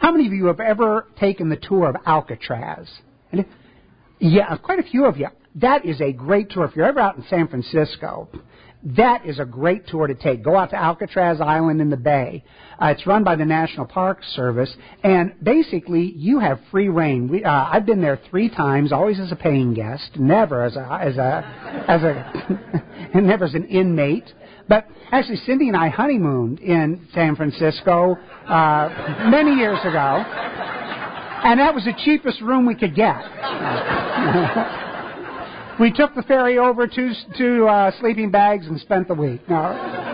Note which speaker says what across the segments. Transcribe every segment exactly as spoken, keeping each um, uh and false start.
Speaker 1: How many of you have ever taken the tour of Alcatraz? And if, yeah, quite a few of you. That is a great tour. If you're ever out in San Francisco, that is a great tour to take. Go out to Alcatraz Island in the Bay. Uh, it's run by the National Park Service, and basically you have free reign. We, uh, I've been there three times, always as a paying guest, never as a as a as a and never as an inmate. But actually, Cindy and I honeymooned in San Francisco uh, many years ago, and that was the cheapest room we could get. We took the ferry over to to uh, sleeping bags and spent the week. No.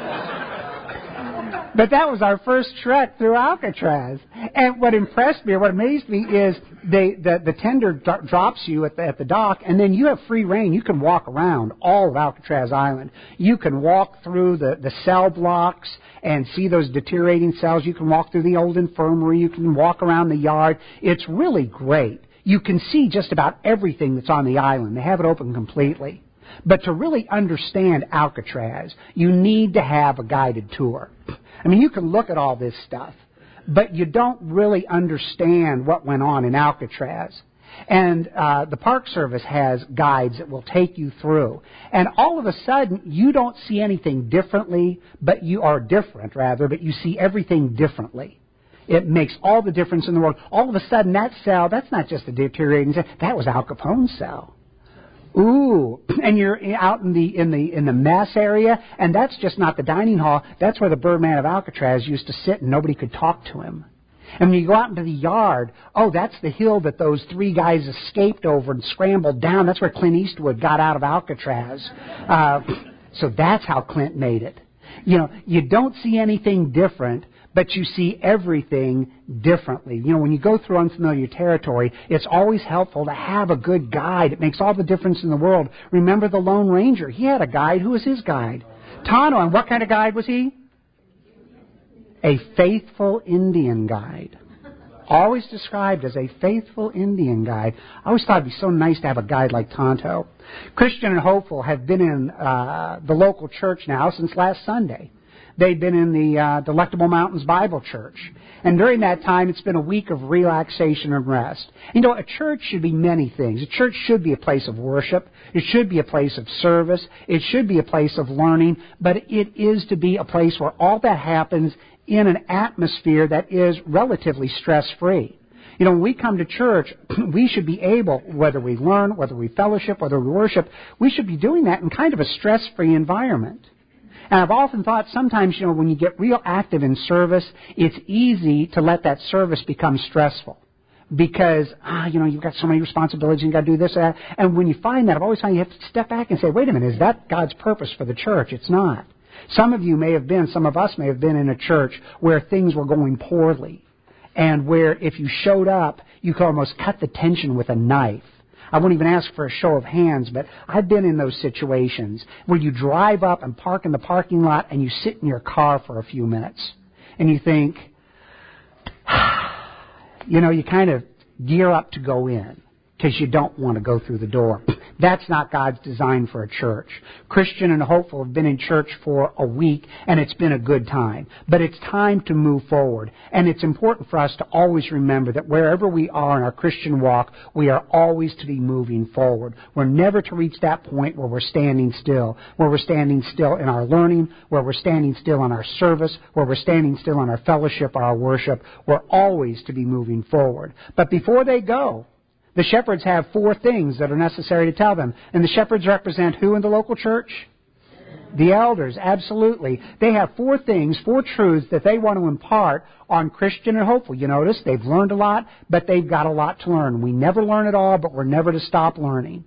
Speaker 1: But that was our first trek through Alcatraz. And what impressed me, or what amazed me, is they, the, the tender d- drops you at the, at the dock, and then you have free reign. You can walk around all of Alcatraz Island. You can walk through the, the cell blocks and see those deteriorating cells. You can walk through the old infirmary. You can walk around the yard. It's really great. You can see just about everything that's on the island. They have it open completely. But to really understand Alcatraz, you need to have a guided tour. I mean, you can look at all this stuff, but you don't really understand what went on in Alcatraz. And uh, the Park Service has guides that will take you through. And all of a sudden, you don't see anything differently, but you are different, rather, but you see everything differently. It makes all the difference in the world. All of a sudden, that cell, that's not just a deteriorating cell. That was Al Capone's cell. Ooh, and you're out in the in the in the mess area, and that's just not the dining hall. That's where the Birdman of Alcatraz used to sit, and nobody could talk to him. And when you go out into the yard, oh, that's the hill that those three guys escaped over and scrambled down. That's where Clint Eastwood got out of Alcatraz. Uh, so that's how Clint made it. You know, you don't see anything different, but you see everything differently. You know, when you go through unfamiliar territory, it's always helpful to have a good guide. It makes all the difference in the world. Remember the Lone Ranger? He had a guide. Who was his guide? Tonto. And what kind of guide was he? A faithful Indian guide. Always described as a faithful Indian guide. I always thought it'd be so nice to have a guide like Tonto. Christian and Hopeful have been in uh, the local church now since last Sunday. They've been in the uh, Delectable Mountains Bible Church. And during that time, it's been a week of relaxation and rest. You know, a church should be many things. A church should be a place of worship. It should be a place of service. It should be a place of learning. But it is to be a place where all that happens in an atmosphere that is relatively stress-free. You know, when we come to church, we should be able, whether we learn, whether we fellowship, whether we worship, we should be doing that in kind of a stress-free environment. And I've often thought sometimes, you know, when you get real active in service, it's easy to let that service become stressful. Because, ah, you know, you've got so many responsibilities, and you've got to do this, that. And when you find that, I've always found you have to step back and say, wait a minute, is that God's purpose for the church? It's not. Some of you may have been, some of us may have been in a church where things were going poorly. And where if you showed up, you could almost cut the tension with a knife. I won't even ask for a show of hands, but I've been in those situations where you drive up and park in the parking lot and you sit in your car for a few minutes. And you think, you know, you kind of gear up to go in because you don't want to go through the door. That's not God's design for a church. Christian and Hopeful have been in church for a week, and it's been a good time. But it's time to move forward. And it's important for us to always remember that wherever we are in our Christian walk, we are always to be moving forward. We're never to reach that point where we're standing still, where we're standing still in our learning, where we're standing still in our service, where we're standing still in our fellowship or our worship. We're always to be moving forward. But before they go, the shepherds have four things that are necessary to tell them. And the shepherds represent who in the local church? The elders, absolutely. They have four things, four truths that they want to impart on Christian and Hopeful. You notice they've learned a lot, but they've got a lot to learn. We never learn it all, but we're never to stop learning.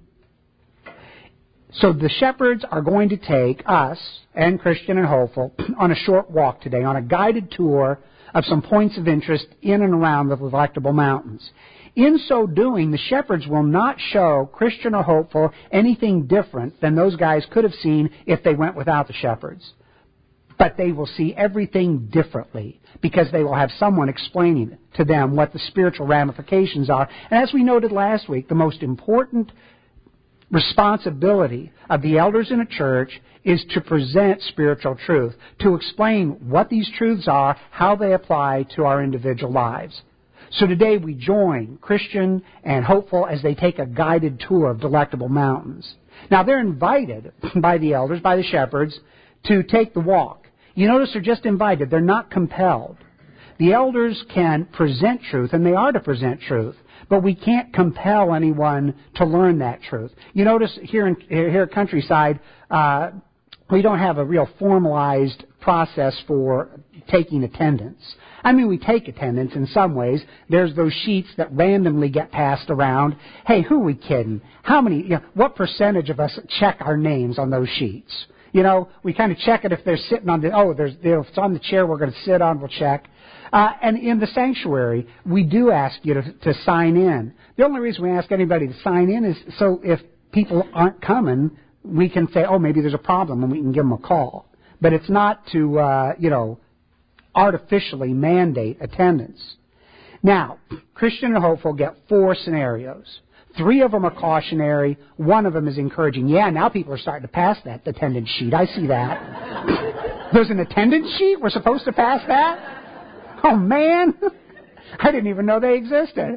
Speaker 1: So the shepherds are going to take us and Christian and Hopeful on a short walk today, on a guided tour of some points of interest in and around the Delectable Mountains. In so doing, the shepherds will not show Christian or Hopeful anything different than those guys could have seen if they went without the shepherds. But they will see everything differently because they will have someone explaining to them what the spiritual ramifications are. And as we noted last week, the most important responsibility of the elders in a church is to present spiritual truth, to explain what these truths are, how they apply to our individual lives. So today we join Christian and Hopeful as they take a guided tour of Delectable Mountains. Now they're invited by the elders, by the shepherds, to take the walk. You notice they're just invited. They're not compelled. The elders can present truth, and they are to present truth, but we can't compel anyone to learn that truth. You notice here in here at Countryside, uh, we don't have a real formalized process for taking attendance. I mean, we take attendance in some ways. There's those sheets that randomly get passed around. Hey, who are we kidding? How many, you know, what percentage of us check our names on those sheets? You know, we kind of check it if they're sitting on the, oh, there's, you know, if it's on the chair we're going to sit on, we'll check. Uh, and in the sanctuary, we do ask you to, to sign in. The only reason we ask anybody to sign in is so if people aren't coming, we can say, oh, maybe there's a problem, and we can give them a call. But it's not to, uh, you know, artificially mandate attendance. Now, Christian and Hopeful get four scenarios. Three of them are cautionary. One of them is encouraging. Yeah, now people are starting to pass that attendance sheet. I see that. There's an attendance sheet? We're supposed to pass that? Oh, man. I didn't even know they existed.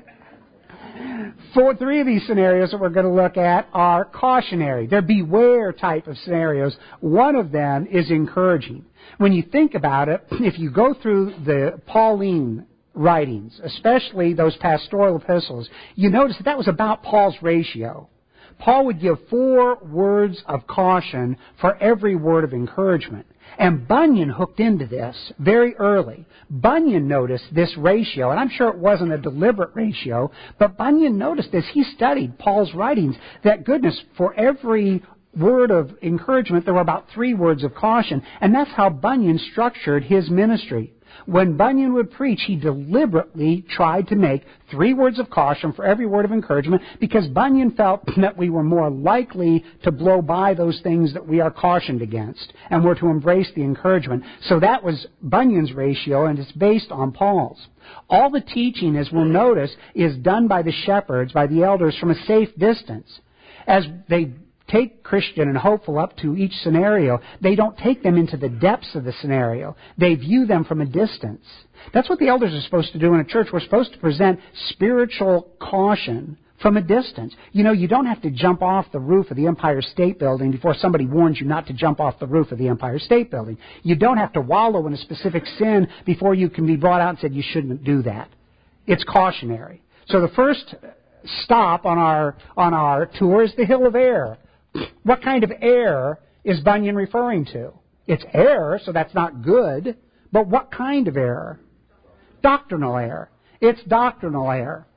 Speaker 1: Four, three of these scenarios that we're going to look at are cautionary. They're beware type of scenarios. One of them is encouraging. When you think about it, if you go through the Pauline writings, especially those pastoral epistles, you notice that that was about Paul's ratio. Paul would give four words of caution for every word of encouragement. And Bunyan hooked into this very early. Bunyan noticed this ratio, and I'm sure it wasn't a deliberate ratio, but Bunyan noticed as he studied Paul's writings that, goodness, for every word of encouragement, there were about three words of caution. And that's how Bunyan structured his ministry. When Bunyan would preach, he deliberately tried to make three words of caution for every word of encouragement because Bunyan felt that we were more likely to blow by those things that we are cautioned against and were to embrace the encouragement. So that was Bunyan's ratio, and it's based on Paul's. All the teaching, as we'll notice, is done by the shepherds, by the elders, from a safe distance. As they take Christian and Hopeful up to each scenario, they don't take them into the depths of the scenario. They view them from a distance. That's what the elders are supposed to do in a church. We're supposed to present spiritual caution from a distance. You know, you don't have to jump off the roof of the Empire State Building before somebody warns you not to jump off the roof of the Empire State Building. You don't have to wallow in a specific sin before you can be brought out and said you shouldn't do that. It's cautionary. So the first stop on our on our tour is the Hill of Error. What kind of error is Bunyan referring to? It's error, so that's not good. But what kind of error? Doctrinal error. It's doctrinal error.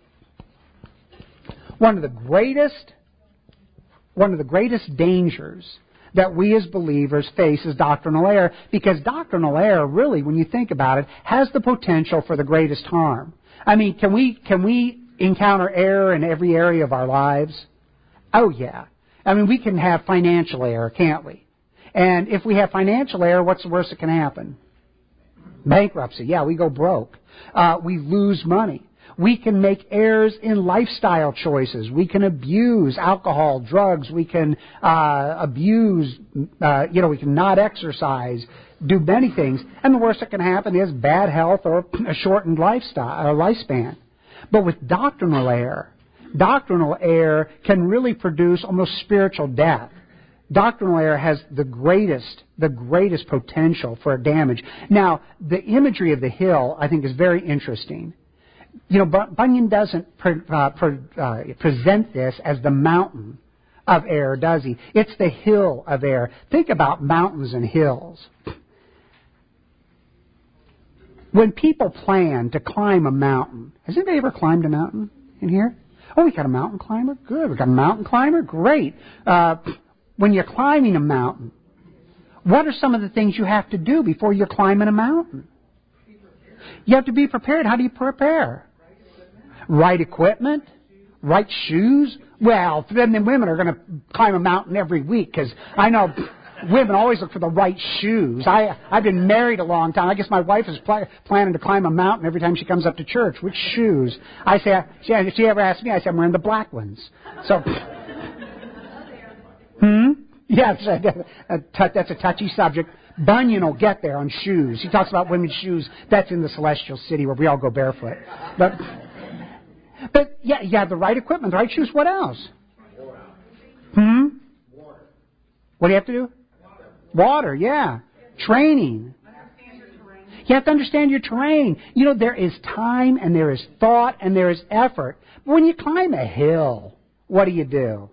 Speaker 1: One of the greatest, one of the greatest dangers that we as believers face is doctrinal error, because doctrinal error, really, when you think about it, has the potential for the greatest harm. I mean, can we can we encounter error in every area of our lives? Oh, yeah. I mean, we can have financial error, can't we? And if we have financial error, what's the worst that can happen? Bankruptcy. Yeah, we go broke. Uh, we lose money. We can make errors in lifestyle choices. We can abuse alcohol, drugs. We can uh, abuse, uh, you know, we can not exercise, do many things. And the worst that can happen is bad health or a shortened lifestyle or lifespan. But with doctrinal error, Doctrinal error can really produce almost spiritual death. Doctrinal error has the greatest, the greatest potential for damage. Now, the imagery of the hill, I think, is very interesting. You know, Bunyan doesn't pre- uh, pre- uh, present this as the mountain of error, does he? It's the hill of error. Think about mountains and hills. When people plan to climb a mountain, has anybody ever climbed a mountain in here? Oh, we got a mountain climber? Good. We got a mountain climber? Great. Uh, when you're climbing a mountain, what are some of the things you have to do before you're climbing a mountain? You have to be prepared. How do you prepare? Right equipment? Right shoes? Well, then the women are going to climb a mountain every week, because I know women always look for the right shoes. I, I've been married a long time. I guess my wife is pl- planning to climb a mountain every time she comes up to church. Which shoes? I say, she, if she ever asks me, I say, I'm wearing the black ones. So, hmm? Yes, a, a, a, that's a touchy subject. Bunyan will get there on shoes. He talks about women's shoes. That's in the celestial city where we all go barefoot. But, but yeah, you have the right equipment, the right shoes. What else? Hmm? What do you have to do? Water, yeah. Training. You have to understand your terrain. You know, there is time and there is thought and there is effort. But when you climb a hill, what do you do?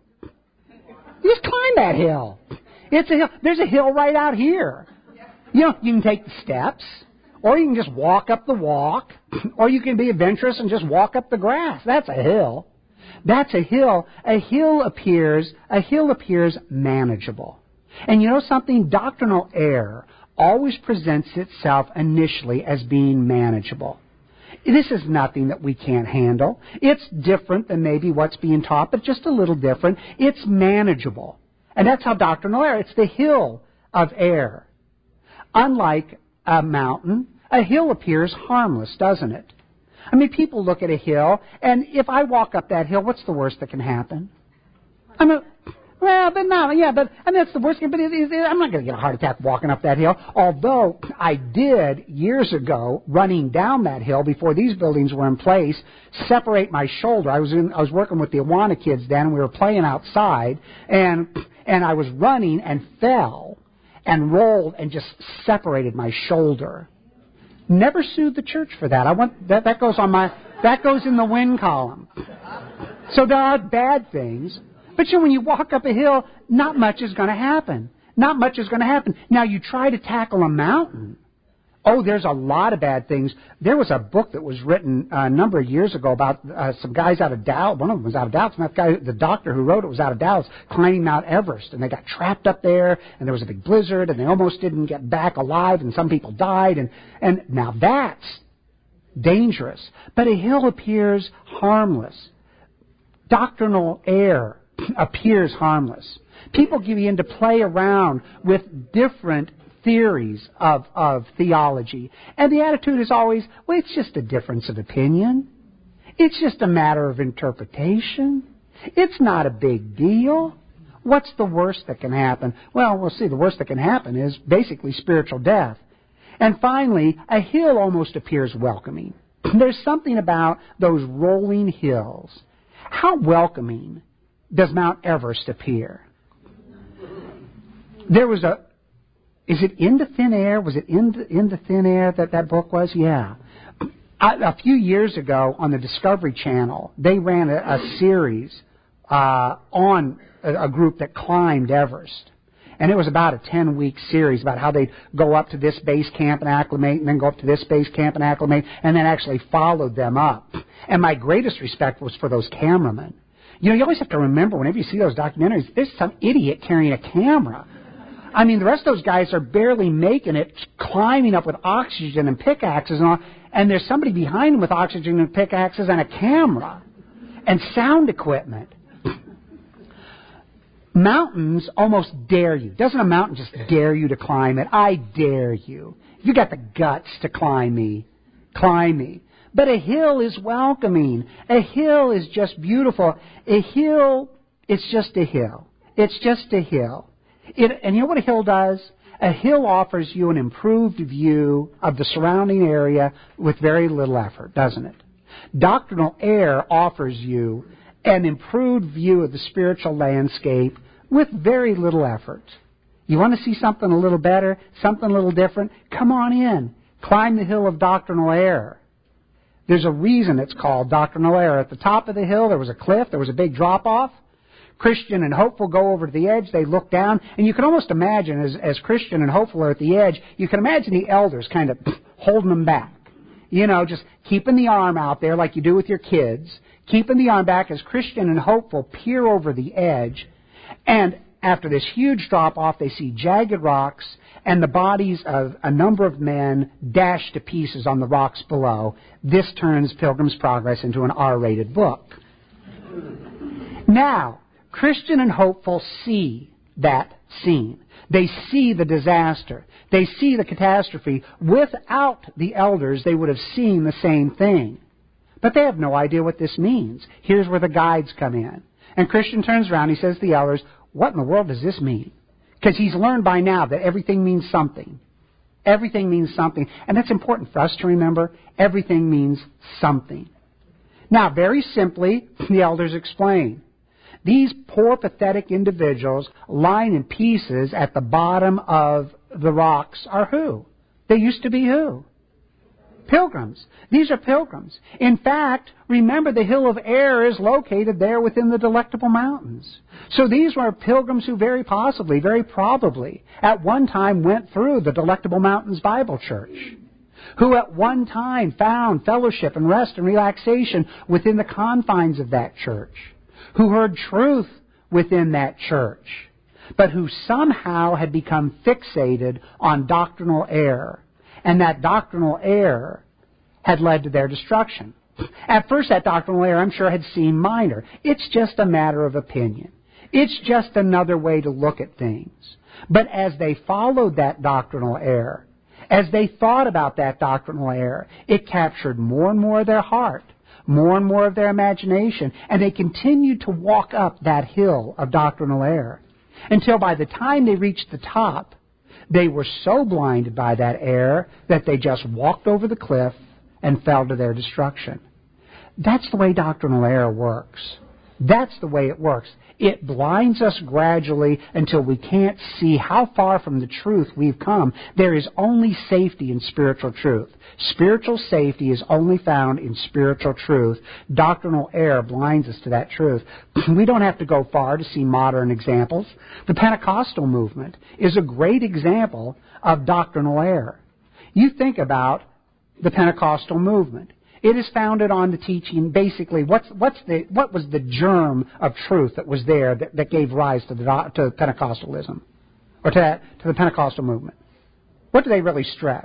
Speaker 1: You just climb that hill. It's a hill. There's a hill right out here. You know, you can take the steps, or you can just walk up the walk, or you can be adventurous and just walk up the grass. That's a hill. That's a hill. A hill appears, a hill appears manageable. And you know something? Doctrinal error always presents itself initially as being manageable. This is nothing that we can't handle. It's different than maybe what's being taught, but just a little different. It's manageable. And that's how doctrinal error, it's the hill of error. Unlike a mountain, a hill appears harmless, doesn't it? I mean, people look at a hill, and if I walk up that hill, what's the worst that can happen? I'm a, well, but no, yeah, but I mean, that's the worst. But it, it, I'm not going to get a heart attack walking up that hill. Although I did years ago, running down that hill before these buildings were in place, separate my shoulder. I was in, I was working with the Awana kids then, and we were playing outside, and and I was running and fell and rolled and just separated my shoulder. Never sued the church for that. I want that. That goes on my. That goes in the win column. So there are bad things. But you know, when you walk up a hill, not much is going to happen. Not much is going to happen. Now, you try to tackle a mountain. Oh, there's a lot of bad things. There was a book that was written a number of years ago about uh, some guys out of Dallas. One of them was out of Dallas. And that guy, the doctor who wrote it, was out of Dallas, climbing Mount Everest. And they got trapped up there, and there was a big blizzard, and they almost didn't get back alive, and some people died. And, and now that's dangerous. But a hill appears harmless. Doctrinal error appears harmless. People begin to play around with different theories of, of theology. And the attitude is always, well, it's just a difference of opinion. It's just a matter of interpretation. It's not a big deal. What's the worst that can happen? Well, we'll see. The worst that can happen is basically spiritual death. And finally, a hill almost appears welcoming. There's something about those rolling hills. How welcoming does Mount Everest appear? There was a, is it Into Thin Air? Was it Into, Into Thin Air that that book was? Yeah. A, a few years ago on the Discovery Channel, they ran a, a series uh, on a, a group that climbed Everest. And it was about a ten-week series about how they'd go up to this base camp and acclimate, and then go up to this base camp and acclimate, and then actually followed them up. And my greatest respect was for those cameramen. You know, you always have to remember, whenever you see those documentaries, there's some idiot carrying a camera. I mean, the rest of those guys are barely making it, climbing up with oxygen and pickaxes and all, and there's somebody behind them with oxygen and pickaxes and a camera and sound equipment. Mountains almost dare you. Doesn't a mountain just dare you to climb it? I dare you. If you got the guts to climb me, climb me. But a hill is welcoming. A hill is just beautiful. A hill, it's just a hill. It's just a hill. It, and you know what a hill does? A hill offers you an improved view of the surrounding area with very little effort, doesn't it? Doctrinal error offers you an improved view of the spiritual landscape with very little effort. You want to see something a little better, something a little different? Come on in. Climb the hill of doctrinal error. There's a reason it's called doctrinal error. At the top of the hill, there was a cliff, there was a big drop-off. Christian and hopeful go over to the edge, they look down, and you can almost imagine, as, as Christian and hopeful are at the edge, you can imagine the elders kind of holding them back. You know, just keeping the arm out there like you do with your kids, keeping the arm back as Christian and hopeful peer over the edge, and after this huge drop-off, they see jagged rocks and the bodies of a number of men dashed to pieces on the rocks below. This turns Pilgrim's Progress into an R-rated book. Now, Christian and hopeful see that scene. They see the disaster. They see the catastrophe. Without the elders, they would have seen the same thing. But they have no idea what this means. Here's where the guides come in. And Christian turns around, he says to the elders, what in the world does this mean? Because he's learned by now that everything means something. Everything means something. And that's important for us to remember. Everything means something. Now, very simply, the elders explain. These poor, pathetic individuals lying in pieces at the bottom of the rocks are who? They used to be who? Pilgrims. These are pilgrims. In fact, remember the Hill of Air is located there within the Delectable Mountains. So these were pilgrims who very possibly, very probably, at one time went through the Delectable Mountains Bible Church, who at one time found fellowship and rest and relaxation within the confines of that church, who heard truth within that church, but who somehow had become fixated on doctrinal error. And that doctrinal error had led to their destruction. At first, that doctrinal error, I'm sure, had seemed minor. It's just a matter of opinion. It's just another way to look at things. But as they followed that doctrinal error, as they thought about that doctrinal error, it captured more and more of their heart, more and more of their imagination, and they continued to walk up that hill of doctrinal error until by the time they reached the top, they were so blinded by that error that they just walked over the cliff and fell to their destruction. That's the way doctrinal error works. That's the way it works. It blinds us gradually until we can't see how far from the truth we've come. There is only safety in spiritual truth. Spiritual safety is only found in spiritual truth. Doctrinal error blinds us to that truth. We don't have to go far to see modern examples. The Pentecostal movement is a great example of doctrinal error. You think about the Pentecostal movement. It is founded on the teaching, basically, what's, what's the, what was the germ of truth that was there that, that gave rise to, the, to Pentecostalism, or to, that, to the Pentecostal movement? What do they really stress?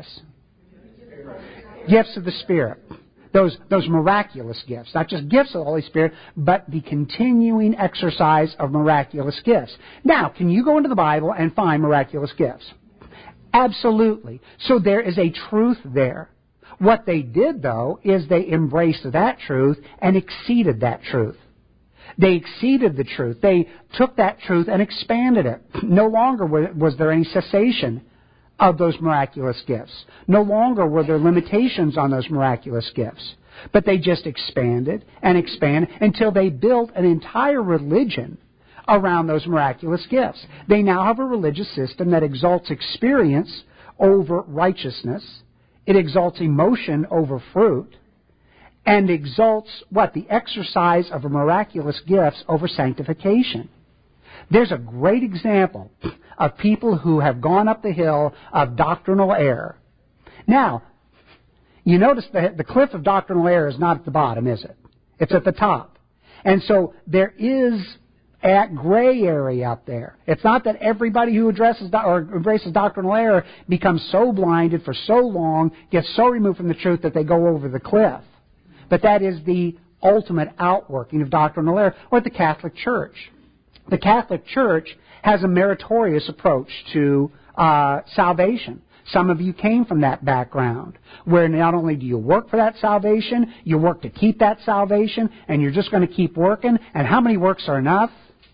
Speaker 1: Gifts of the Spirit. Those, those miraculous gifts. Not just gifts of the Holy Spirit, but the continuing exercise of miraculous gifts. Now, can you go into the Bible and find miraculous gifts? Absolutely. So there is a truth there. What they did, though, is they embraced that truth and exceeded that truth. They exceeded the truth. They took that truth and expanded it. No longer was there any cessation of those miraculous gifts. No longer were there limitations on those miraculous gifts. But they just expanded and expanded until they built an entire religion around those miraculous gifts. They now have a religious system that exalts experience over righteousness. It exalts emotion over fruit, and exalts, what? The exercise of miraculous gifts over sanctification. There's a great example of people who have gone up the hill of doctrinal error. Now, you notice that the cliff of doctrinal error is not at the bottom, is it? It's at the top. And so there is a gray area up there. It's not that everybody who addresses do- or embraces doctrinal error becomes so blinded for so long, gets so removed from the truth that they go over the cliff. But that is the ultimate outworking of doctrinal error. Or the Catholic Church. The Catholic Church has a meritorious approach to uh, salvation. Some of you came from that background, where not only do you work for that salvation, you work to keep that salvation, and you're just going to keep working. And how many works are enough?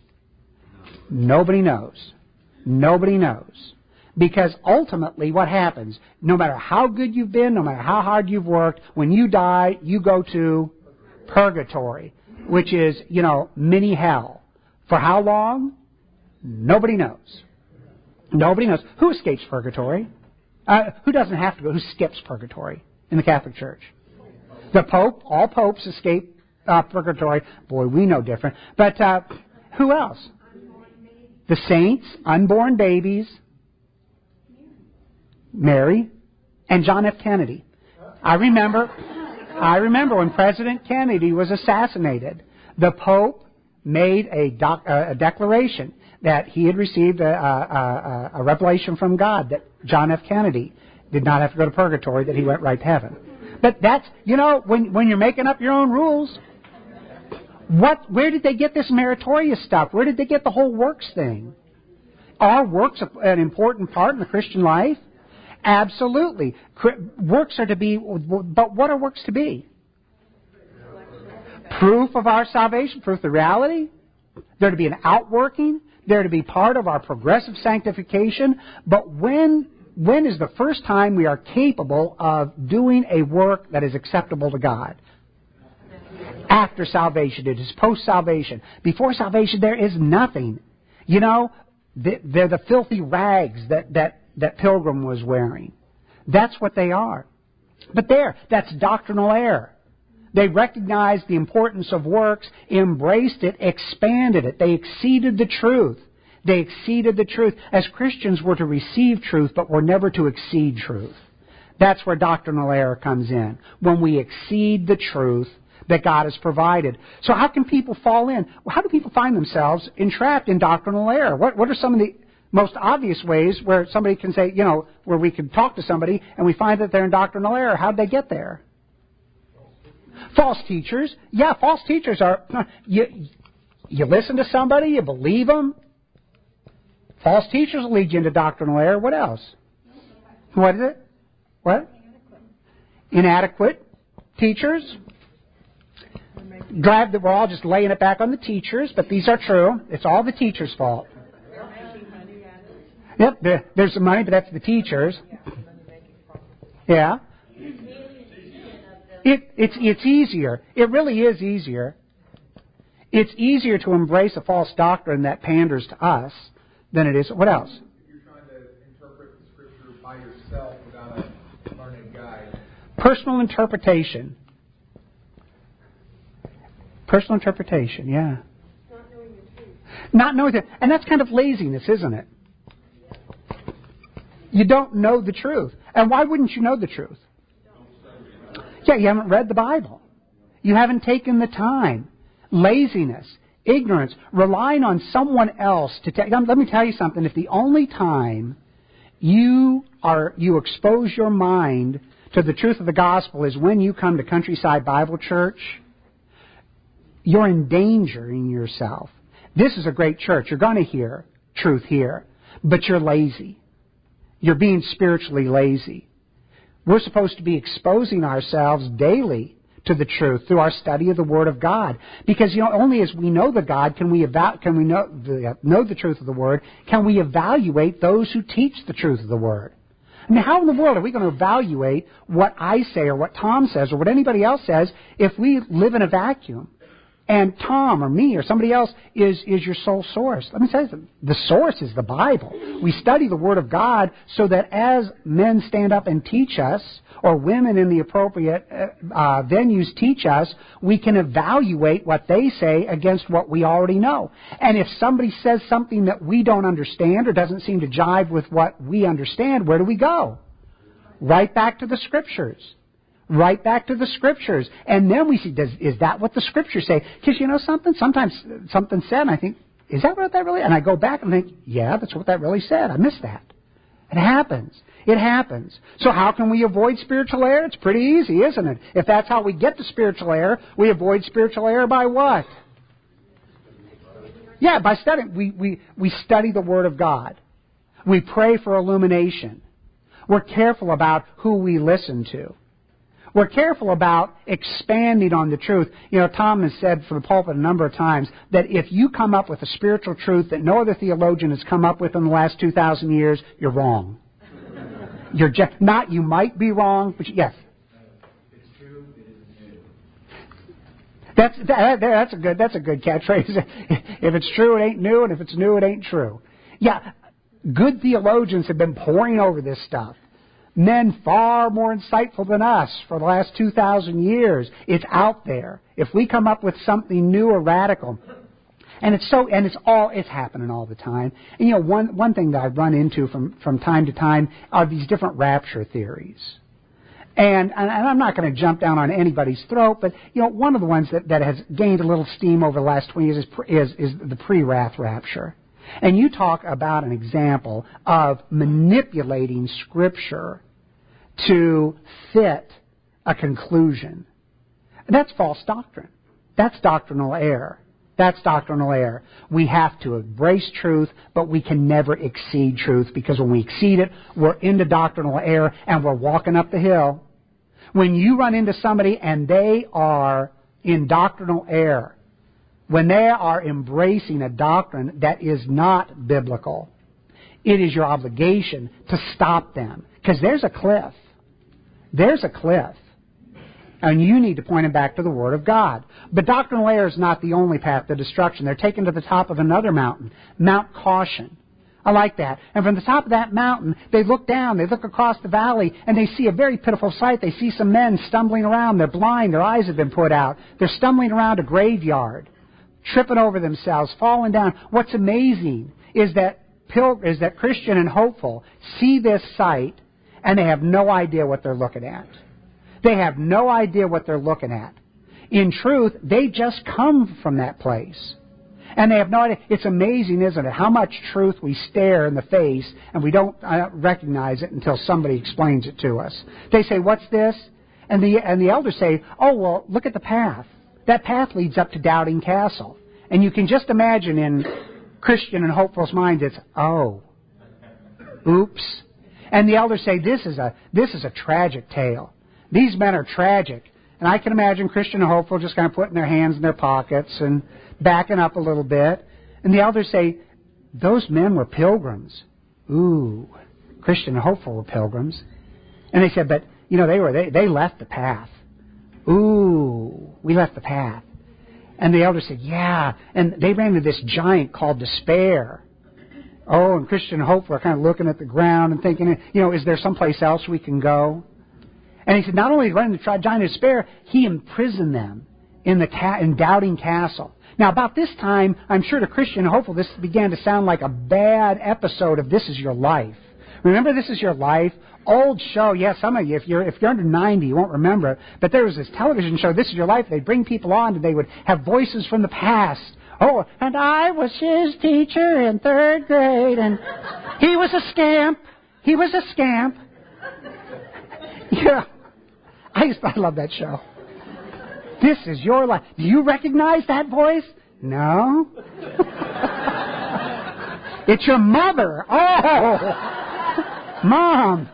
Speaker 1: Nobody knows. Nobody knows. Because ultimately what happens, no matter how good you've been, no matter how hard you've worked, when you die, you go to purgatory, which is, you know, mini hell. For how long? Nobody knows. Nobody knows. Who escapes purgatory? Uh, who doesn't have to go? Who skips purgatory in the Catholic Church? The Pope. All popes escape uh, purgatory. Boy, we know different. But uh, who else? The saints, unborn babies, Mary, and John F. Kennedy. I remember, I remember when President Kennedy was assassinated, the Pope made a, doc, uh, a declaration that he had received a, a, a, a revelation from God that John F. Kennedy did not have to go to purgatory, that he went right to heaven. But that's, you know, when when you're making up your own rules, what? Where did they get this meritorious stuff? Where did they get the whole works thing? Are works an important part in the Christian life? Absolutely. Works are to be, but what are works to be? Proof of our salvation, proof of the reality. They're to be an outworking. They're to be part of our progressive sanctification. But when when is the first time we are capable of doing a work that is acceptable to God? After salvation. It is post-salvation. Before salvation, there is nothing. You know, they're the filthy rags that, that, that Pilgrim was wearing. That's what they are. But there, that's doctrinal error. They recognized the importance of works, embraced it, expanded it. They exceeded the truth. They exceeded the truth. As Christians, we're to receive truth, but we're never to exceed truth. That's where doctrinal error comes in. When we exceed the truth that God has provided. So how can people fall in? How do people find themselves entrapped in doctrinal error? What, what are some of the most obvious ways where somebody can say, you know, where we can talk to somebody and we find that they're in doctrinal error? How'd they get there? False teachers. Yeah, false teachers are, you, you listen to somebody, you believe them. False teachers will lead you into doctrinal error. What else? What is it? What? Inadequate teachers. Glad that we're all just laying it back on the teachers, but these are true. It's all the teacher's fault. Yep, there, there's some money, but that's the teachers. Yeah. It, it's, it's easier. It really is easier. It's easier to embrace a false doctrine that panders to us than it is. What else?
Speaker 2: If you're trying to interpret the Scripture by yourself without a learned guide.
Speaker 1: Personal interpretation. Personal interpretation, yeah.
Speaker 3: Not knowing the truth.
Speaker 1: Not knowing the, and that's kind of laziness, isn't it? You don't know the truth. And why wouldn't you know the truth? Yeah, you haven't read the Bible. You haven't taken the time. Laziness, ignorance, relying on someone else to tell. Let me tell you something. If the only time you are you expose your mind to the truth of the gospel is when you come to Countryside Bible Church, you're endangering yourself. This is a great church. You're going to hear truth here, but you're lazy. You're being spiritually lazy. We're supposed to be exposing ourselves daily to the truth through our study of the Word of God. Because, you know, only as we know the God can we eva- can we know the, know the truth of the Word, can we evaluate those who teach the truth of the Word. I mean, how in the world are we going to evaluate what I say or what Tom says or what anybody else says if we live in a vacuum? And Tom or me or somebody else is, is your sole source. Let me say something. The source is the Bible. We study the Word of God so that as men stand up and teach us, or women in the appropriate uh, venues teach us, we can evaluate what they say against what we already know. And if somebody says something that we don't understand or doesn't seem to jive with what we understand, where do we go? Right back to the Scriptures. Right back to the Scriptures. And then we see, does, is that what the Scriptures say? Because you know something? Sometimes something said, and I think, is that what that really... And I go back and think, yeah, that's what that really said. I missed that. It happens. It happens. So how can we avoid spiritual error? It's pretty easy, isn't it? If that's how we get to spiritual error, we avoid spiritual error by what? Yeah, by studying. We, we, we study the Word of God. We pray for illumination. We're careful about who we listen to. We're careful about expanding on the truth. You know, Tom has said from the pulpit a number of times that if you come up with a spiritual truth that no other theologian has come up with in the last two thousand years, you're wrong. You're just, not you might be wrong, but you, yes.
Speaker 2: It's true, it isn't new.
Speaker 1: That's, that, that's a good, that's a good catchphrase. If it's true, it ain't new, and if it's new, it ain't true. Yeah, good theologians have been poring over this stuff. Men far more insightful than us for the last two thousand years. It's out there. If we come up with something new or radical, and it's so, and it's all, it's happening all the time. And you know, one one thing that I've run into from from time to time are these different rapture theories. And and I'm not going to jump down on anybody's throat, but you know, one of the ones that, that has gained a little steam over the last twenty years is is, is the pre-wrath rapture. And you talk about an example of manipulating Scripture to fit a conclusion. That's false doctrine. That's doctrinal error. That's doctrinal error. We have to embrace truth, but we can never exceed truth, because when we exceed it, we're into doctrinal error and we're walking up the hill. When you run into somebody and they are in doctrinal error, when they are embracing a doctrine that is not biblical, it is your obligation to stop them. Because there's a cliff. There's a cliff. And you need to point them back to the Word of God. But doctrinal error is not the only path to destruction. They're taken to the top of another mountain, Mount Caution. I like that. And from the top of that mountain, they look down, they look across the valley, and they see a very pitiful sight. They see some men stumbling around. They're blind. Their eyes have been put out. They're stumbling around a graveyard, tripping over themselves, falling down. What's amazing is that Pil- is that Christian and Hopeful see this sight, and they have no idea what they're looking at. They have no idea what they're looking at. In truth, they just come from that place. And they have no idea. It's amazing, isn't it, how much truth we stare in the face and we don't uh, recognize it until somebody explains it to us. They say, what's this? And the, and the elders say, oh, well, look at the path. That path leads up to Doubting Castle. And you can just imagine in Christian and Hopeful's mind, it's, oh, oops. And the elders say, this is a this is a tragic tale. These men are tragic. And I can imagine Christian and Hopeful just kind of putting their hands in their pockets and backing up a little bit. And the elders say, those men were pilgrims. Ooh, Christian and Hopeful were pilgrims. And they said, but, you know, they were they, they left the path. Ooh, we left the path. And the elders said, yeah. And they ran into this giant called Despair. Oh, and Christian and Hopeful are kind of looking at the ground and thinking, you know, is there someplace else we can go? And he said, not only did he run into the giant of Despair, he imprisoned them in the ca- in Doubting Castle. Now, about this time, I'm sure to Christian and Hopeful, this began to sound like a bad episode of This Is Your Life. Remember This Is Your Life? Old show. Yeah, some of you, if you're if you're under ninety, you won't remember it. But there was this television show, This Is Your Life. They'd bring people on and they would have voices from the past. Oh, and I was his teacher in third grade, and he was a scamp. He was a scamp. Yeah, I used to, I love that show. This is your life. Do you recognize that voice? No. It's your mother. Oh, Mom.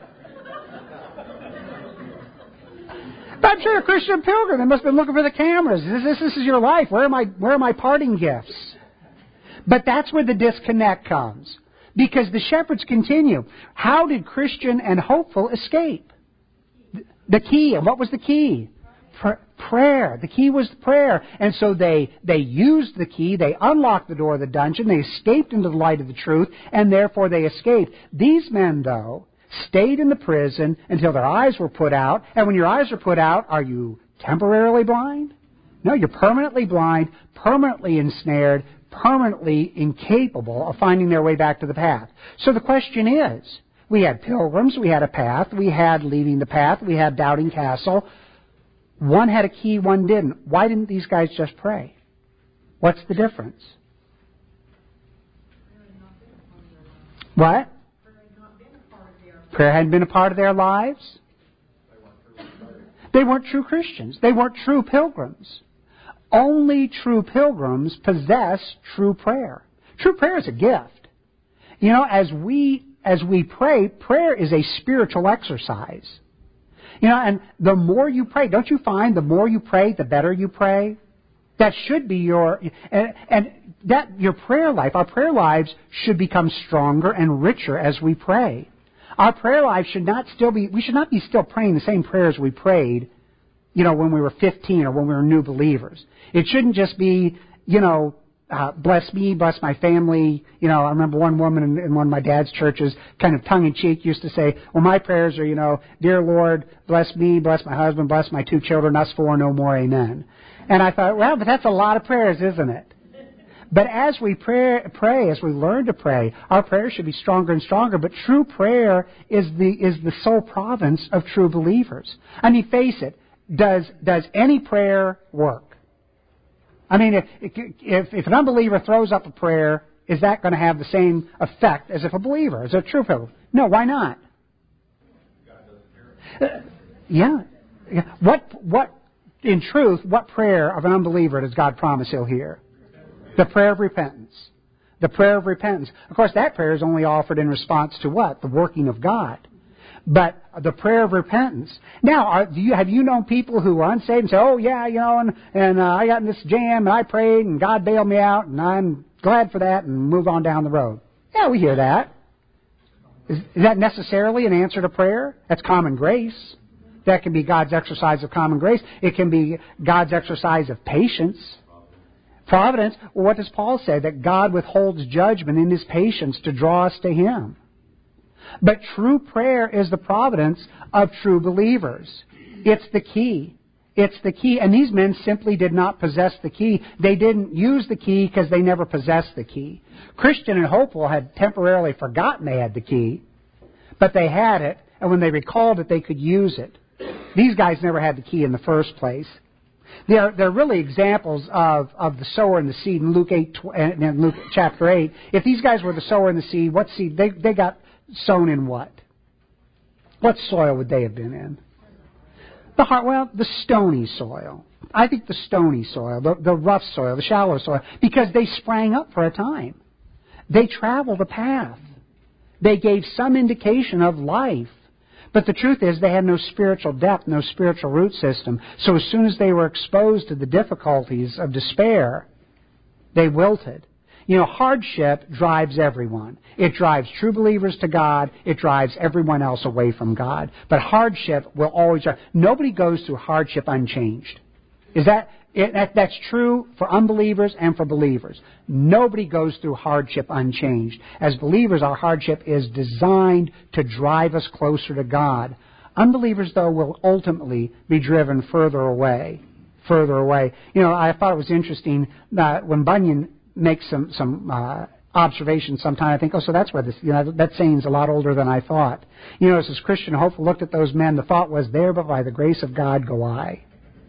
Speaker 1: But I'm sure a Christian pilgrim, they must have been looking for the cameras. This, this, this is your life. Where are my where are my parting gifts? But that's where the disconnect comes. Because the shepherds continue. How did Christian and Hopeful escape? The key. And what was the key? Prayer. The key was prayer. And so they, they used the key. They unlocked the door of the dungeon. They escaped into the light of the truth. And therefore they escaped. These men, though, stayed in the prison until their eyes were put out. And when your eyes are put out, are you temporarily blind? No, you're permanently blind, permanently ensnared, permanently incapable of finding their way back to the path. So the question is, we had pilgrims, we had a path, we had leaving the path, we had Doubting Castle. One had a key, one didn't. Why didn't these guys just pray? What's the difference? What? Prayer hadn't been a part of their lives. They weren't true Christians. They weren't true pilgrims. Only true pilgrims possess true prayer. True prayer is a gift. You know, as we as we pray, prayer is a spiritual exercise. You know, and the more you pray, don't you find the more you pray, the better you pray? That should be your, and, and that your prayer life, our prayer lives should become stronger and richer as we pray. Our prayer life should not still be, we should not be still praying the same prayers we prayed, you know, when we were fifteen or when we were new believers. It shouldn't just be, you know, uh, bless me, bless my family. You know, I remember one woman in, in one of my dad's churches, kind of tongue-in-cheek, used to say, well, my prayers are, you know, dear Lord, bless me, bless my husband, bless my two children, us four, no more, amen. And I thought, well, but that's a lot of prayers, isn't it? But as we pray, pray, as we learn to pray, our prayers should be stronger and stronger. But true prayer is the is the sole province of true believers. I mean, face it, does does any prayer work? I mean, if if, if an unbeliever throws up a prayer, is that going to have the same effect as if a believer? Is it true prayer? No, why not? Uh, yeah. What what in truth, what prayer of an unbeliever does God promise He'll hear? The prayer of repentance. The prayer of repentance. Of course, that prayer is only offered in response to what? The working of God. but the prayer of repentance. Now, are, do you, have you known people who are unsaved and say, oh, yeah, you know, and, and uh, I got in this jam, and I prayed, and God bailed me out, and I'm glad for that, and move on down the road? Yeah, we hear that. Is, is that necessarily an answer to prayer? That's common grace. That can be God's exercise of common grace. It can be God's exercise of patience. Providence. Well, what does Paul say? That God withholds judgment in His patience to draw us to Him. But true prayer is the providence of true believers. It's the key. It's the key. And these men simply did not possess the key. They didn't use the key because they never possessed the key. Christian and Hopeful had temporarily forgotten they had the key, but they had it, and when they recalled it, they could use it. These guys never had the key in the first place. They're, they're really examples of, of the sower and the seed in Luke eight and in Luke chapter eight. If these guys were the sower and the seed, what seed? They, they got sown in what? What soil would they have been in? The heart, well, the stony soil. I think the stony soil, the, the rough soil, the shallow soil, because they sprang up for a time. They traveled a path. They gave some indication of life. But the truth is they had no spiritual depth, no spiritual root system. So as soon as they were exposed to the difficulties of despair, they wilted. You know, hardship drives everyone. It drives true believers to God. It drives everyone else away from God. But hardship will always drive. Nobody goes through hardship unchanged. Is that, it, that that's true for unbelievers and for believers. Nobody goes through hardship unchanged. As believers, our hardship is designed to drive us closer to God. Unbelievers, though, will ultimately be driven further away, further away. You know, I thought it was interesting that when Bunyan makes some some uh, observations sometime, I think, oh, so that's where this, you know, that saying's a lot older than I thought. You know, as Christian Hopeful looked at those men, the thought was, there but by the grace of God go I.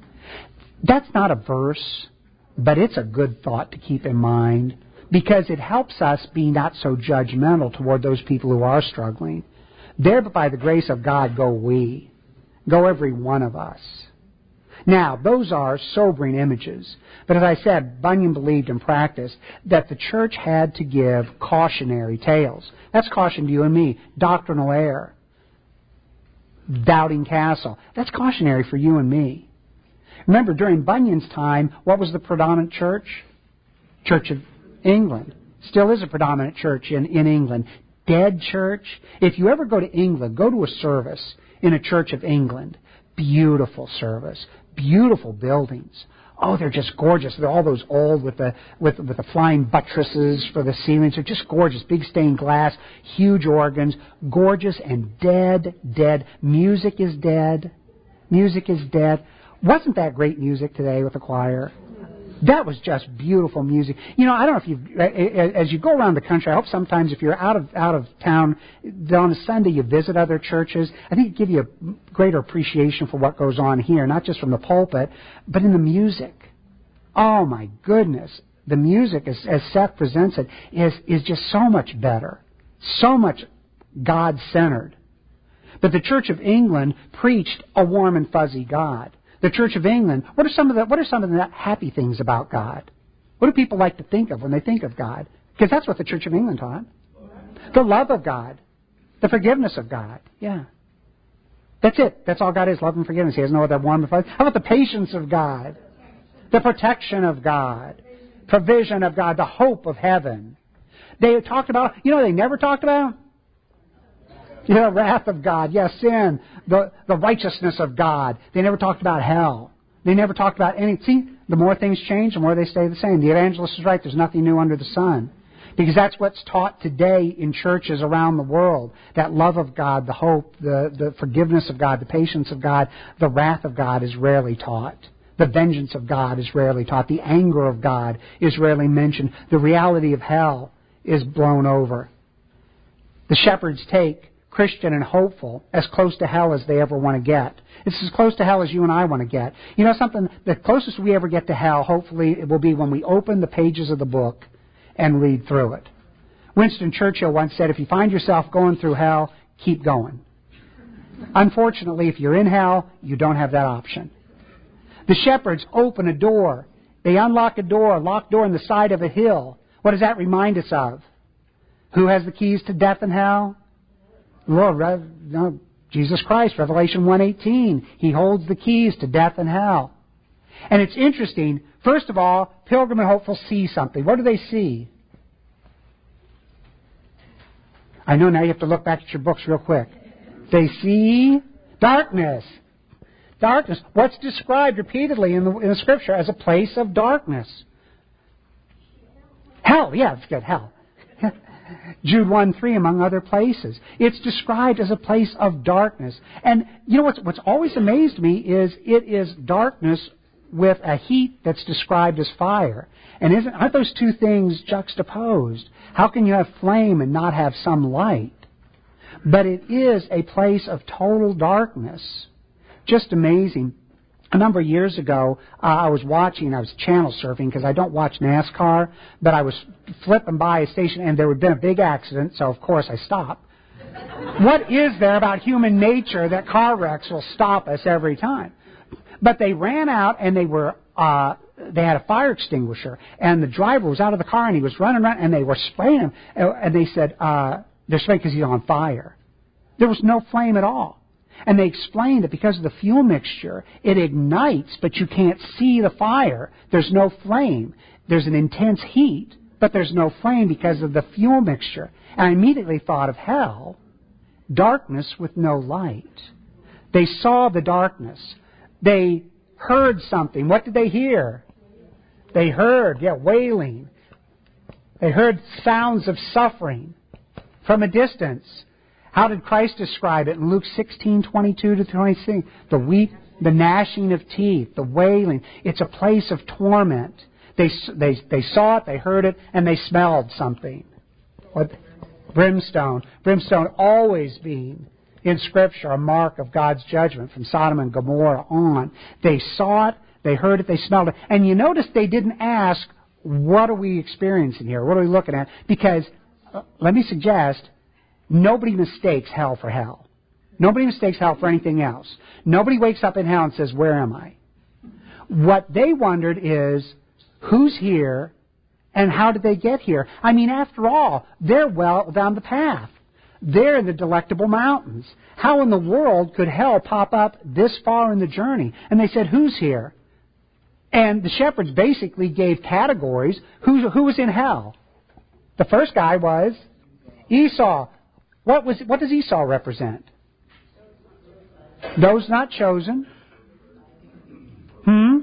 Speaker 1: That's not a verse, but it's a good thought to keep in mind because it helps us be not so judgmental toward those people who are struggling. There but by the grace of God go we. Go every one of us. Now, those are sobering images. But as I said, Bunyan believed and practiced that the church had to give cautionary tales. That's caution to you and me. Doctrinal error. Doubting castle. That's cautionary for you and me. Remember, during Bunyan's time, what was the predominant church? Church of England. Still is a predominant church in, in England. Dead church. If you ever go to England, go to a service in a Church of England. Beautiful service. Beautiful buildings. Oh, they're just gorgeous. They're all those old with the with with the flying buttresses for the ceilings. They're just gorgeous. Big stained glass, huge organs, gorgeous and dead, dead. Music is dead. Music is dead. Wasn't that great music today with the choir? That was just beautiful music. You know, I don't know if you, as you go around the country, I hope sometimes if you're out of out of town on a Sunday, you visit other churches. I think it gives you a greater appreciation for what goes on here, not just from the pulpit, but in the music. Oh my goodness, the music, as, as Seth presents it, is is just so much better, so much God-centered. But the Church of England preached a warm and fuzzy God. The Church of England, what are some of the what are some of the happy things about God? What do people like to think of when they think of God? Because that's what the Church of England taught. The love of God. The forgiveness of God. Yeah. That's it. That's all God is, love and forgiveness. He has no other warm and fuzzy. How about the patience of God? The protection of God. Provision of God. The hope of heaven. They talked about, you know what they never talked about? Yeah, wrath of God. Yes, yeah, sin. The, the righteousness of God. They never talked about hell. They never talked about any... See, the more things change, the more they stay the same. The evangelist is right. There's nothing new under the sun. Because that's what's taught today in churches around the world. That love of God, the hope, the, the forgiveness of God, the patience of God. The wrath of God is rarely taught. The vengeance of God is rarely taught. The anger of God is rarely mentioned. The reality of hell is blown over. The shepherds take Christian and Hopeful as close to hell as they ever want to get. It's as close to hell as you and I want to get. You know something? The closest we ever get to hell, hopefully, it will be when we open the pages of the book and read through it. Winston Churchill once said, if you find yourself going through hell, keep going. Unfortunately, if you're in hell, you don't have that option. The shepherds open a door. They unlock a door, a locked door in the side of a hill. What does that remind us of? Who has the keys to death and hell? Lord, no, Jesus Christ, Revelation one eighteen. He holds the keys to death and hell. And it's interesting. First of all, Pilgrim and Hopeful see something. What do they see? I know now you have to look back at your books real quick. They see darkness. Darkness. What's described repeatedly in the, in the Scripture as a place of darkness? Hell. Yeah, it's good. Hell. Jude one three, among other places. It's described as a place of darkness. And you know what's, what's always amazed me is it is darkness with a heat that's described as fire. And isn't, aren't those two things juxtaposed? How can you have flame and not have some light? But it is a place of total darkness. Just amazing. A number of years ago, uh, I was watching, I was channel surfing because I don't watch NASCAR, but I was flipping by a station and there had been a big accident, so of course I stopped. What is there about human nature that car wrecks will stop us every time? But they ran out and they were, uh, they had a fire extinguisher and the driver was out of the car and he was running around and they were spraying him and they said, uh, they're spraying because he's on fire. There was no flame at all. And they explained that because of the fuel mixture, it ignites, but you can't see the fire. There's no flame. There's an intense heat, but there's no flame because of the fuel mixture. And I immediately thought of hell, darkness with no light. They saw the darkness. They heard something. What did they hear? They heard, yeah, wailing. They heard sounds of suffering from a distance. How did Christ describe it in Luke sixteen twenty-two to twenty-three? The weep, the gnashing of teeth, the wailing. It's a place of torment. They they they saw it, they heard it, and they smelled something. What? Brimstone. Brimstone always being in Scripture a mark of God's judgment from Sodom and Gomorrah on. They saw it, they heard it, they smelled it. And you notice they didn't ask, what are we experiencing here? What are we looking at? Because, uh, let me suggest, nobody mistakes hell for hell. Nobody mistakes hell for anything else. Nobody wakes up in hell and says, where am I? What they wondered is, who's here and how did they get here? I mean, after all, they're well down the path. They're in the Delectable Mountains. How in the world could hell pop up this far in the journey? And they said, who's here? And the shepherds basically gave categories. Who, who was in hell? The first guy was Esau. What was? What does Esau represent? Those not chosen. Hmm?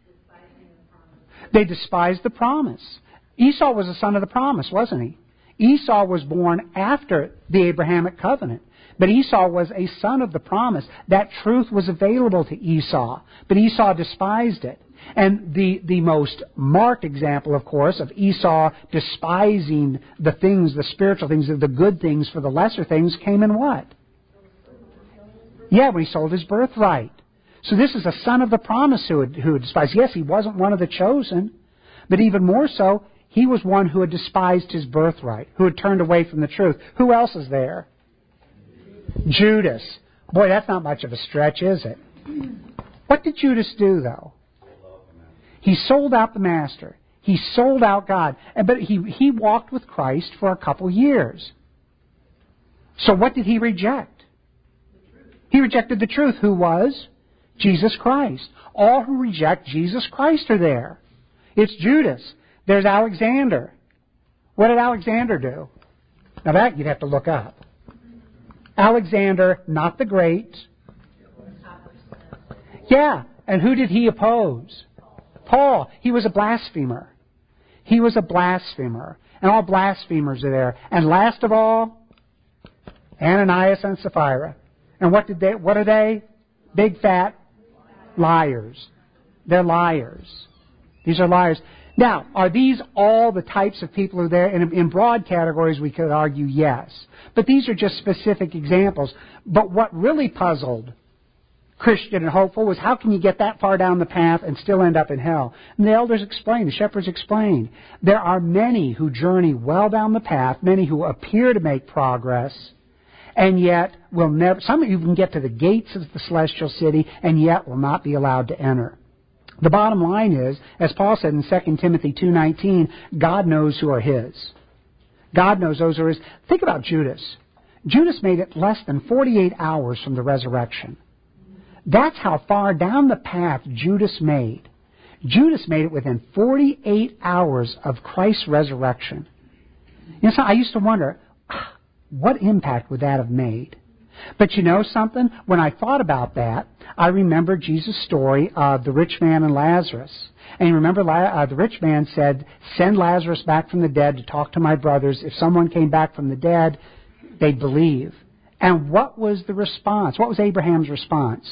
Speaker 1: They despised the promise. Esau was a son of the promise, wasn't he? Esau was born after the Abrahamic covenant. But Esau was a son of the promise. That truth was available to Esau. But Esau despised it. And the, the most marked example, of course, of Esau despising the things, the spiritual things, the good things for the lesser things came in what? Yeah, when he sold his birthright. So this is a son of the promise who had, who had despised. Yes, he wasn't one of the chosen. But even more so, he was one who had despised his birthright, who had turned away from the truth. Who else is there? Judas. Boy, that's not much of a stretch, is it? What did Judas do, though? He sold out the master. He sold out God. But he, he walked with Christ for a couple years. So what did he reject? He rejected the truth. Who was? Jesus Christ. All who reject Jesus Christ are there. It's Judas. There's Alexander. What did Alexander do? Now that you'd have to look up. Alexander, not the Great. Yeah, and who did he oppose? Paul. He was a blasphemer. He was a blasphemer. And all blasphemers are there. And last of all, Ananias and Sapphira. And what did they? What are they? Big fat liars. They're liars. These are liars. Now, are these all the types of people who are there? In, in broad categories, we could argue yes. But these are just specific examples. But what really puzzled Christian and Hopeful was, how can you get that far down the path and still end up in hell? And the elders explained, the shepherds explained, there are many who journey well down the path, many who appear to make progress, and yet will never, some even get to the gates of the celestial city, and yet will not be allowed to enter. The bottom line is, as Paul said in Second Timothy two nineteen, God knows who are His. God knows those who are His. Think about Judas. Judas made it less than forty-eight hours from the resurrection. That's how far down the path Judas made. Judas made it within forty-eight hours of Christ's resurrection. You know, so I used to wonder, what impact would that have made? But you know something? When I thought about that, I remembered Jesus' story of the rich man and Lazarus. And you remember uh, the rich man said, send Lazarus back from the dead to talk to my brothers. If someone came back from the dead, they'd believe. And what was the response? What was Abraham's response?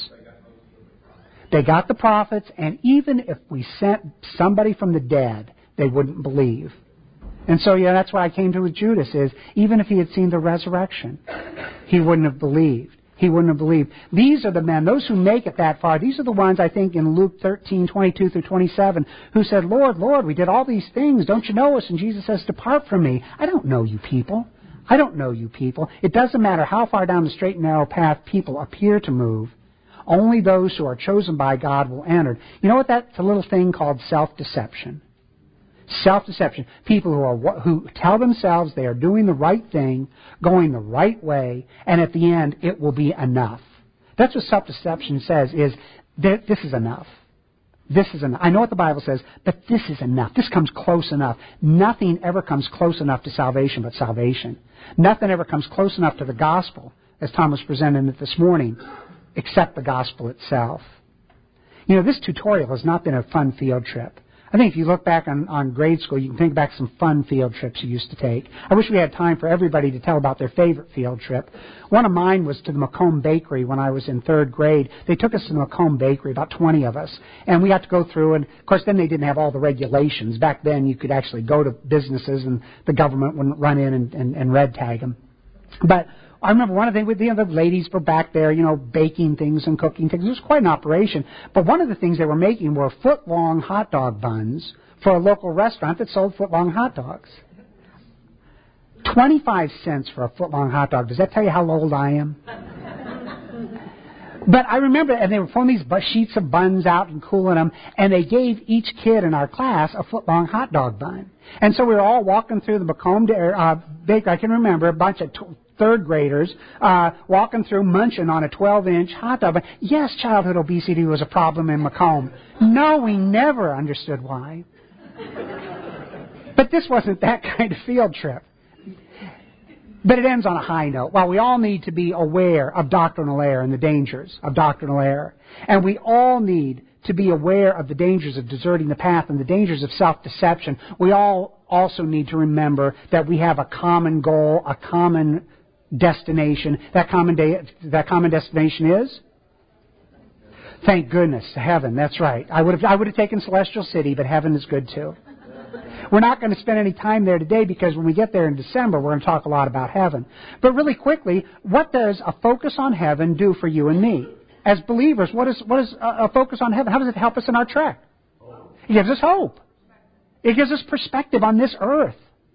Speaker 1: They got the prophets, and even if we sent somebody from the dead, they wouldn't believe. And so, yeah, that's what I came to with Judas, is even if he had seen the resurrection, he wouldn't have believed. He wouldn't have believed. These are the men, those who make it that far. These are the ones, I think, in Luke thirteen, twenty-two through twenty-seven, who said, Lord, Lord, we did all these things. Don't you know us? And Jesus says, depart from me. I don't know you people. I don't know you people. It doesn't matter how far down the straight and narrow path people appear to move. Only those who are chosen by God will enter. You know what? That's a little thing called self-deception. Self-deception. People who are who tell themselves they are doing the right thing, going the right way, and at the end it will be enough. That's what self-deception says, is that this is enough. This is enough. I know what the Bible says, but this is enough. This comes close enough. Nothing ever comes close enough to salvation but salvation. Nothing ever comes close enough to the gospel, as Tom was presenting it this morning, except the gospel itself. You know, this tutorial has not been a fun field trip. I think if you look back on, on grade school, you can think back some fun field trips you used to take. I wish we had time for everybody to tell about their favorite field trip. One of mine was to the Macomb Bakery when I was in third grade. They took us to the Macomb Bakery, about twenty of us, and we got to go through, and of course then they didn't have all the regulations. Back then you could actually go to businesses and the government wouldn't run in and, and, and red tag them. But I remember one of the things, you know, the ladies were back there, you know, baking things and cooking things. It was quite an operation. But one of the things they were making were foot-long hot dog buns for a local restaurant that sold foot-long hot dogs. twenty-five cents for a foot-long hot dog. Does that tell you how old I am? But I remember, and they were pulling these sheets of buns out and cooling them, and they gave each kid in our class a foot-long hot dog bun. And so we were all walking through the Macomb uh, Bakery. I can remember a bunch of t- third graders uh, walking through munching on a twelve-inch hot dog. But yes, childhood obesity was a problem in Macomb. No, we never understood why. But this wasn't that kind of field trip. But it ends on a high note. While we all need to be aware of doctrinal error and the dangers of doctrinal error, and we all need to be aware of the dangers of deserting the path and the dangers of self-deception, we all also need to remember that we have a common goal, a common destination. That common day, that common destination is? Thank goodness, heaven. That's right. I would have I would have taken Celestial City, but heaven is good too. We're not going to spend any time there today because when we get there in December, we're going to talk a lot about heaven. But really quickly, what does a focus on heaven do for you and me? As believers, what is what is a, a focus on heaven? How does it help us in our trek? It gives us hope. It gives us perspective on this earth.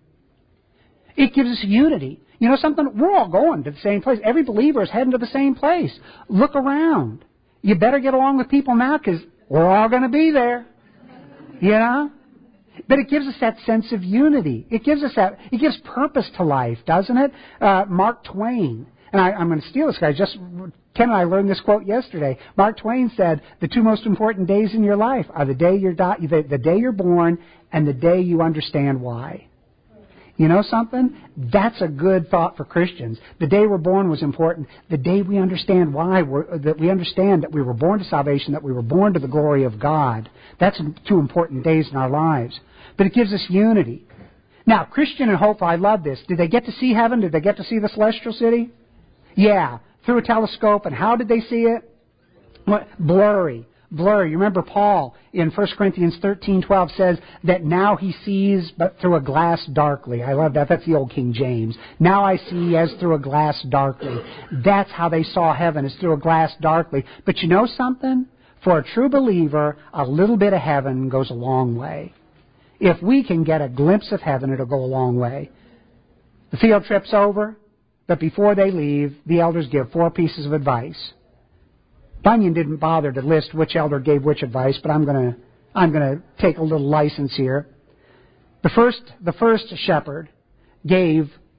Speaker 1: It gives us unity. You know something? We're all going to the same place. Every believer is heading to the same place. Look around. You better get along with people now because we're all going to be there. You know? But it gives us that sense of unity. It gives us that, it gives purpose to life, doesn't it? Uh, Mark Twain, and I, I'm going to steal this guy. Just Ken and I learned this quote yesterday. Mark Twain said, the two most important days in your life are the day you're, di- the, the day you're born and the day you understand why. You know something? That's a good thought for Christians. The day we're born was important. The day we understand why, we're, that we understand that we were born to salvation, that we were born to the glory of God, that's two important days in our lives. But it gives us unity. Now, Christian and hopeful, I love this. Did they get to see heaven? Did they get to see the celestial city? Yeah, through a telescope. And how did they see it? What? Blurry. Blurry. You remember Paul in First Corinthians thirteen twelve says that now he sees but through a glass darkly. I love that. That's the old King James. Now I see as through a glass darkly. That's how they saw heaven, is through a glass darkly. But you know something? For a true believer, a little bit of heaven goes a long way. If we can get a glimpse of heaven, it'll go a long way. The field trip's over, but before they leave, the elders give four pieces of advice. Bunyan didn't bother to list which elder gave which advice, but I'm going to I'm going to take a little license here. The first the first shepherd gave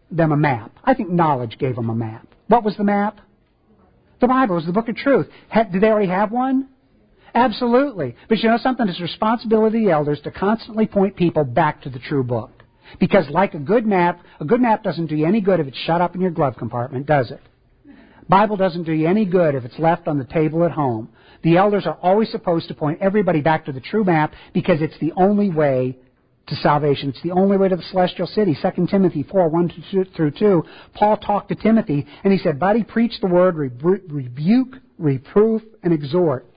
Speaker 1: them a map. I think knowledge gave them a map. What was the map? The Bible was the book of truth. Had, did they already have one? Absolutely. But you know something? It's the responsibility of the elders to constantly point people back to the true book. Because like a good map, a good map doesn't do you any good if it's shut up in your glove compartment, does it? Bible doesn't do you any good if it's left on the table at home. The elders are always supposed to point everybody back to the true map because it's the only way to salvation. It's the only way to the celestial city. Second Timothy four, one through two, Paul talked to Timothy and he said, buddy, preach the word, rebu- rebuke, reproof, and exhort.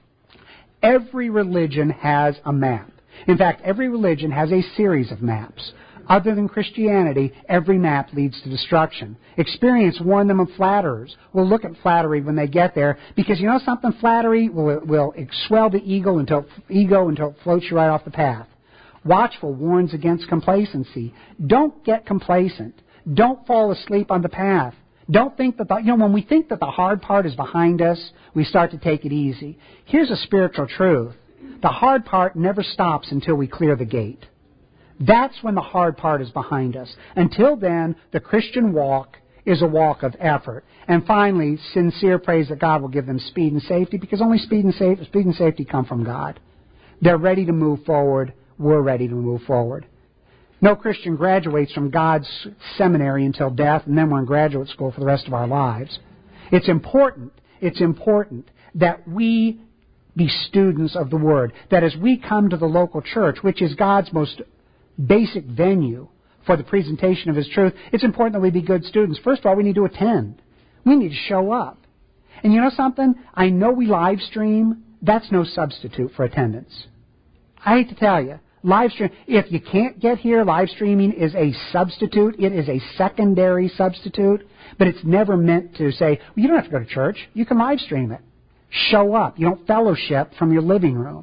Speaker 1: Every religion has a map. In fact, every religion has a series of maps. Other than Christianity, every map leads to destruction. Experience warned them of flatterers. We'll look at flattery when they get there, because you know something? Flattery will, will swell the ego until, ego until it floats you right off the path. Watchful warns against complacency. Don't get complacent. Don't fall asleep on the path. Don't think that, the, you know, when we think that the hard part is behind us, we start to take it easy. Here's a spiritual truth. The hard part never stops until we clear the gate. That's when the hard part is behind us. Until then, the Christian walk is a walk of effort. And finally, sincere praise that God will give them speed and safety, because only speed and, safe, speed and safety come from God. They're ready to move forward. We're ready to move forward. No Christian graduates from God's seminary until death, and then we're in graduate school for the rest of our lives. It's important, it's important that we be students of the Word, that as we come to the local church, which is God's most basic venue for the presentation of His truth, it's important that we be good students. First of all, we need to attend. We need to show up. And you know something? I know we live stream. That's no substitute for attendance. I hate to tell you, live stream, if you can't get here, live streaming is a substitute. It is a secondary substitute, but it's never meant to say, well, you don't have to go to church. You can live stream it. Show up. You don't fellowship from your living room.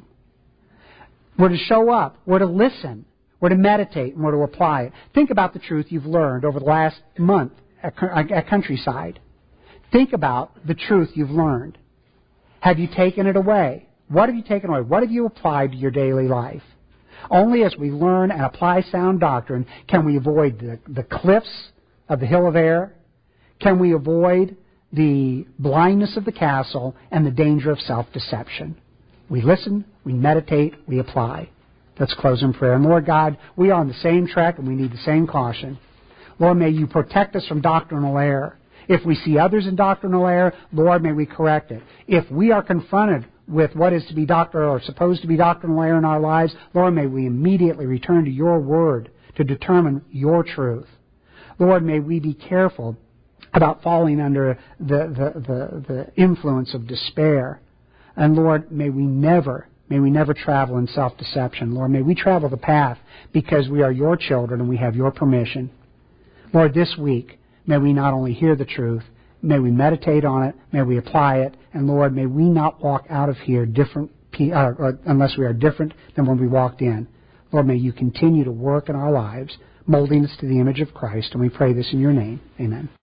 Speaker 1: We're to show up. We're to listen. We're to meditate, and we're to apply it. Think about the truth you've learned over the last month at, at Countryside. Think about the truth you've learned. Have you taken it away? What have you taken away? What have you applied to your daily life? Only as we learn and apply sound doctrine can we avoid the, the cliffs of the hill of air, can we avoid the blindness of the castle and the danger of self-deception. We listen, we meditate, we apply. Let's close in prayer. And Lord God, we are on the same track and we need the same caution. Lord, may you protect us from doctrinal error. If we see others in doctrinal error, Lord, may we correct it. If we are confronted with what is to be doctrinal or supposed to be doctrinal error in our lives, Lord, may we immediately return to your word to determine your truth. Lord, may we be careful about falling under the, the, the, the influence of despair. And Lord, may we never May we never travel in self-deception. Lord, may we travel the path because we are your children and we have your permission. Lord, this week, may we not only hear the truth, may we meditate on it, may we apply it, and Lord, may we not walk out of here different, uh, or unless we are different than when we walked in. Lord, may you continue to work in our lives, molding us to the image of Christ, and we pray this in your name. Amen.